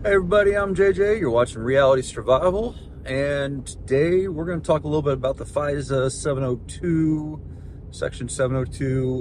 Hey everybody, I'm JJ. You're watching Reality Survival, and today we're going to talk a little bit about the FISA 702, Section 702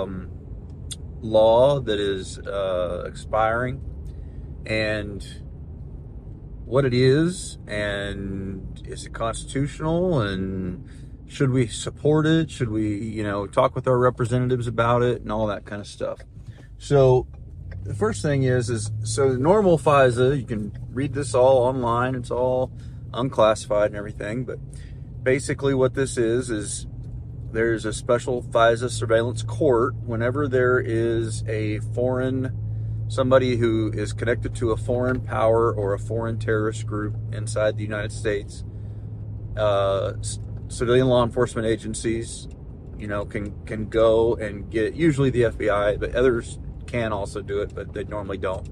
law that is expiring, and what it is, and is it constitutional, and should we support it? Should we, talk with our representatives about it, and all that kind of stuff. So the first thing is so the normal FISA, you can read this all online, it's all unclassified and everything, but basically what this is there's a special FISA surveillance court whenever there is somebody who is connected to a foreign power or a foreign terrorist group inside the United States. Civilian law enforcement agencies, can go and get, usually the FBI, but others can also do it, but they normally don't.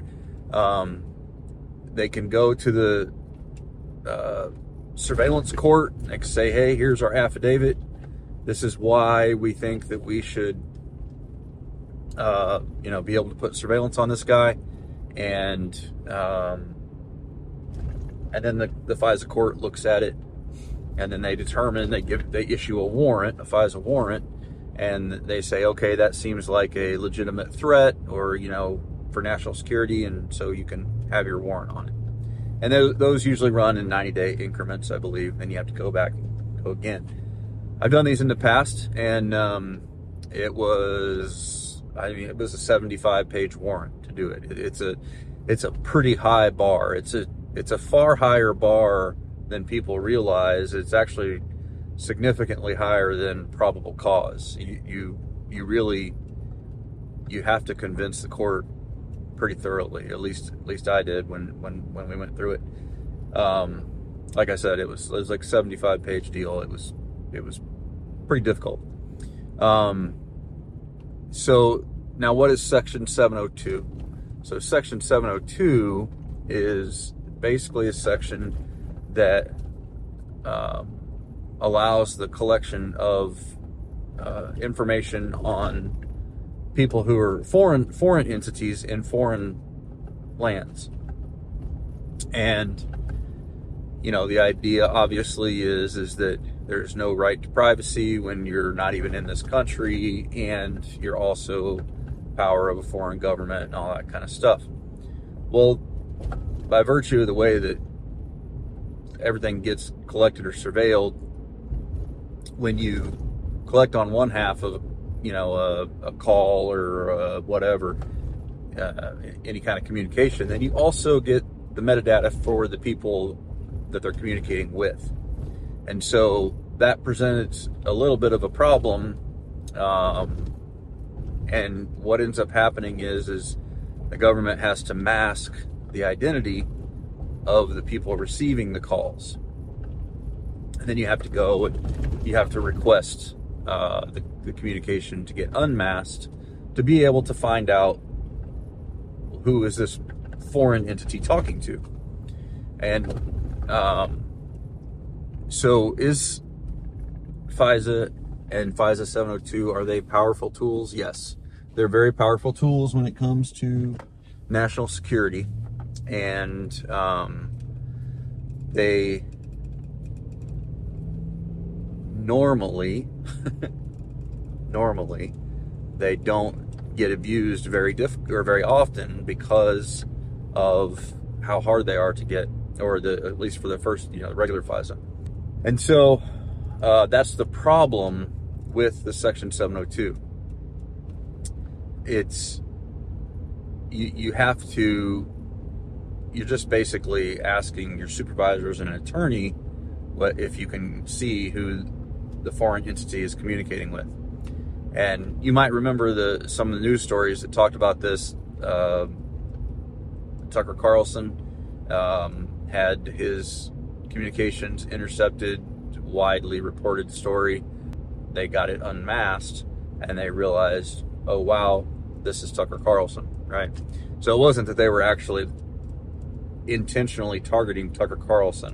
They can go to the surveillance court and they can say, hey, here's our affidavit. This is why we think that we should, be able to put surveillance on this guy. And then the FISA court looks at it, and then they determine, they issue a warrant, a FISA warrant, and they say, okay, that seems like a legitimate threat or, for national security, and so you can have your warrant on it. And those usually run in 90-day increments, I believe. Then you have to go back and go again. I've done these in the past, and it was a 75-page warrant to do it. It's a pretty high bar. It's a far higher bar than people realize. It's actually significantly higher than probable cause. You have to convince the court pretty thoroughly. At least I did when we went through it. Like I said, it was like a 75-page deal. It was pretty difficult. So now, what is Section 702? So Section 702 is basically a section that allows the collection of information on people who are foreign entities in foreign lands. And the idea obviously is that there's no right to privacy when you're not even in this country, and you're also power of a foreign government and all that kind of stuff. Well, by virtue of the way that everything gets collected or surveilled, when you collect on one half of, a call or whatever, any kind of communication, then you also get the metadata for the people that they're communicating with. And so that presents a little bit of a problem. And what ends up happening is the government has to mask the identity of the people receiving the calls. And then you have to go and you have to request the communication to get unmasked to be able to find out who is this foreign entity talking to. And so is FISA and FISA 702, are they powerful tools? Yes, they're very powerful tools when it comes to national security. And they normally they don't get abused very often because of how hard they are to get, or at least for the first, regular FISA. And so that's the problem with the Section 702. It's you're just basically asking your supervisors and an attorney if you can see who the foreign entity is communicating with. And you might remember some of the news stories that talked about this. Tucker Carlson had his communications intercepted, widely reported story. They got it unmasked, and they realized, oh wow, this is Tucker Carlson, right? So it wasn't that they were actually intentionally targeting Tucker Carlson.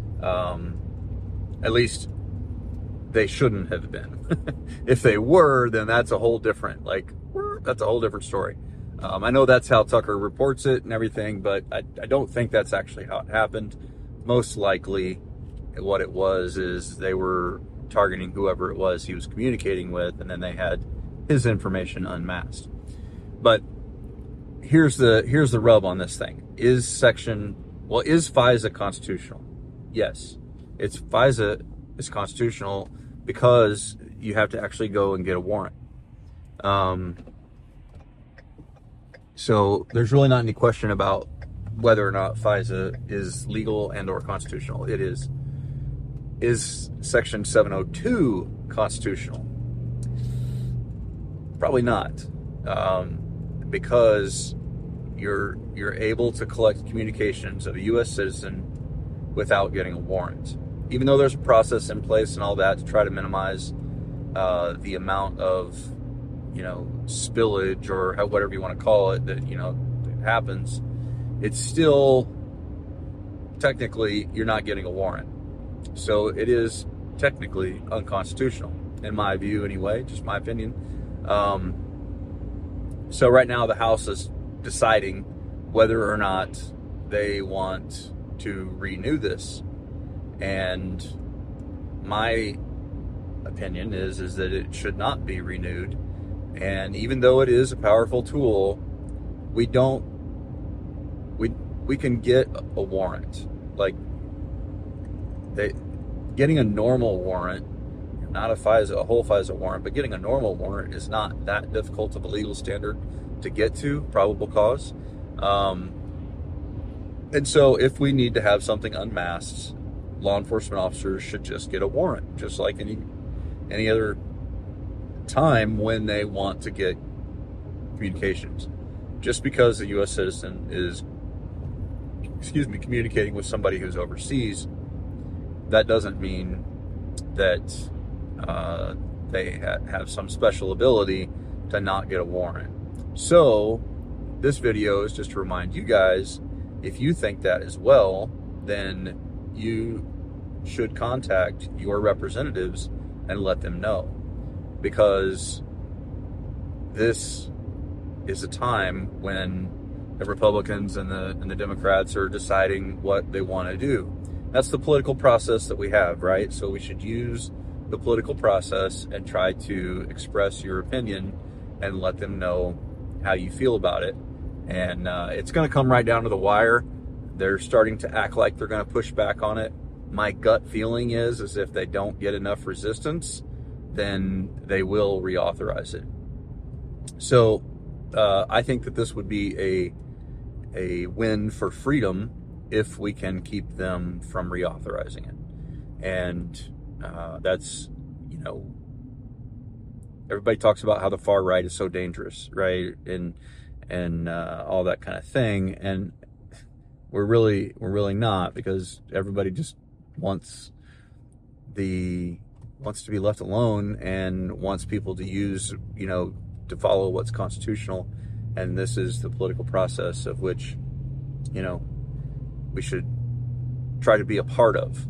At least they shouldn't have been. If they were, then that's a whole different story. I know that's how Tucker reports it and everything, but I don't think that's actually how it happened. Most likely what it was is they were targeting whoever it was he was communicating with, and then they had his information unmasked. But here's the rub on this thing. Is FISA constitutional? Yes. FISA is constitutional because you have to actually go and get a warrant. So there's really not any question about whether or not FISA is legal and or constitutional. It is. Is Section 702 constitutional? Probably not, because you're able to collect communications of a U.S. citizen without getting a warrant. Even though there's a process in place and all that to try to minimize the amount of, spillage or whatever you want to call it that happens, it's still technically you're not getting a warrant. So it is technically unconstitutional, in my view anyway, just my opinion. So right now the House is deciding whether or not they want to renew this. And my opinion is that it should not be renewed. And even though it is a powerful tool, we can get a warrant. Like, getting a normal warrant, not a whole FISA warrant, but getting a normal warrant is not that difficult of a legal standard to get to, probable cause. And so if we need to have something unmasked, law enforcement officers should just get a warrant, just like any other time when they want to get communications. Just because a U.S. citizen is, communicating with somebody who's overseas, that doesn't mean that they have some special ability to not get a warrant. So this video is just to remind you guys, if you think that as well, then you should contact your representatives and let them know, because this is a time when the Republicans and the Democrats are deciding what they want to do. That's the political process that we have, right? So we should use the political process and try to express your opinion and let them know how you feel about it. And it's going to come right down to the wire. They're starting to act like they're going to push back on it. My gut feeling is if they don't get enough resistance, then they will reauthorize it. So I think that this would be a win for freedom if we can keep them from reauthorizing it. And that's, everybody talks about how the far right is so dangerous, right? And all that kind of thing. And we're really not, because everybody just wants to be left alone and wants people to use, to follow what's constitutional. And this is the political process of which, we should try to be a part of.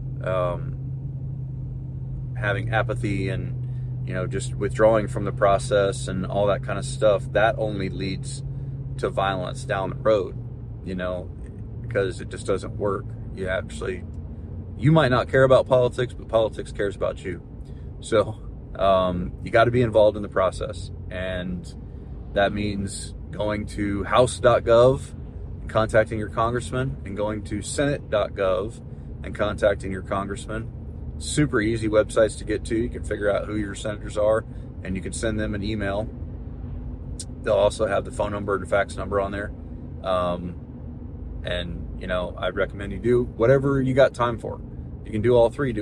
Having apathy and, just withdrawing from the process and all that kind of stuff, that only leads to violence down the road, because it just doesn't work. You might not care about politics, but politics cares about you. So you got to be involved in the process. And that means going to house.gov and contacting your congressman, and going to senate.gov and contacting your congressman. Super easy websites to get to. You can figure out who your senators are, and you can send them an email. They'll also have the phone number and fax number on there. And, I'd recommend you do whatever you got time for. You can do all three,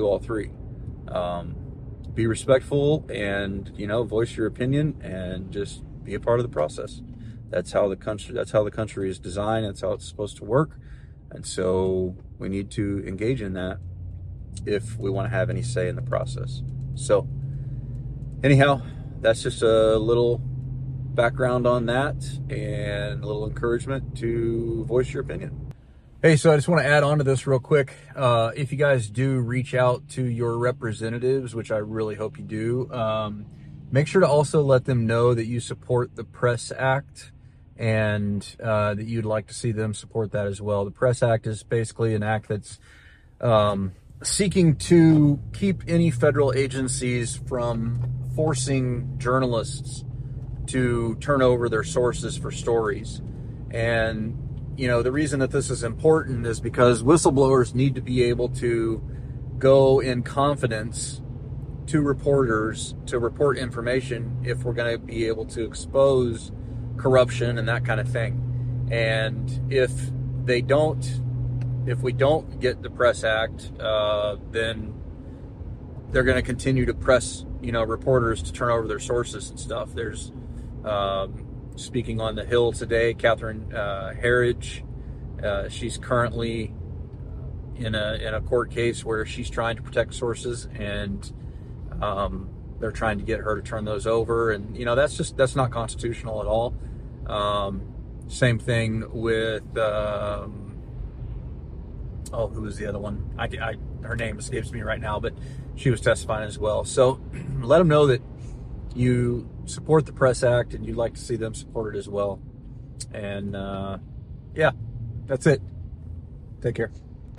be respectful and, voice your opinion and just be a part of the process. That's how the country is designed. That's how it's supposed to work. And so we need to engage in that if we want to have any say in the process. So anyhow, that's just a little background on that and a little encouragement to voice your opinion. Hey, so I just want to add on to this real quick. If you guys do reach out to your representatives, which I really hope you do, make sure to also let them know that you support the PRESS Act and that you'd like to see them support that as well. The Press Act is basically an act that's seeking to keep any federal agencies from forcing journalists to turn over their sources for stories. And, you know, the reason that this is important is because whistleblowers need to be able to go in confidence to reporters to report information if we're going to be able to expose corruption and that kind of thing. And if we don't get the Press Act, then they're going to continue to press, you know, reporters to turn over their sources and stuff. There's speaking on the Hill today, Catherine Herridge. She's currently in a court case where she's trying to protect sources, and they're trying to get her to turn those over. And, you know, that's not constitutional at all. Same thing with, who was the other one? Her name escapes me right now, but she was testifying as well. So let them know that you support the Press Act and you'd like to see them support it as well. And yeah, that's it. Take care.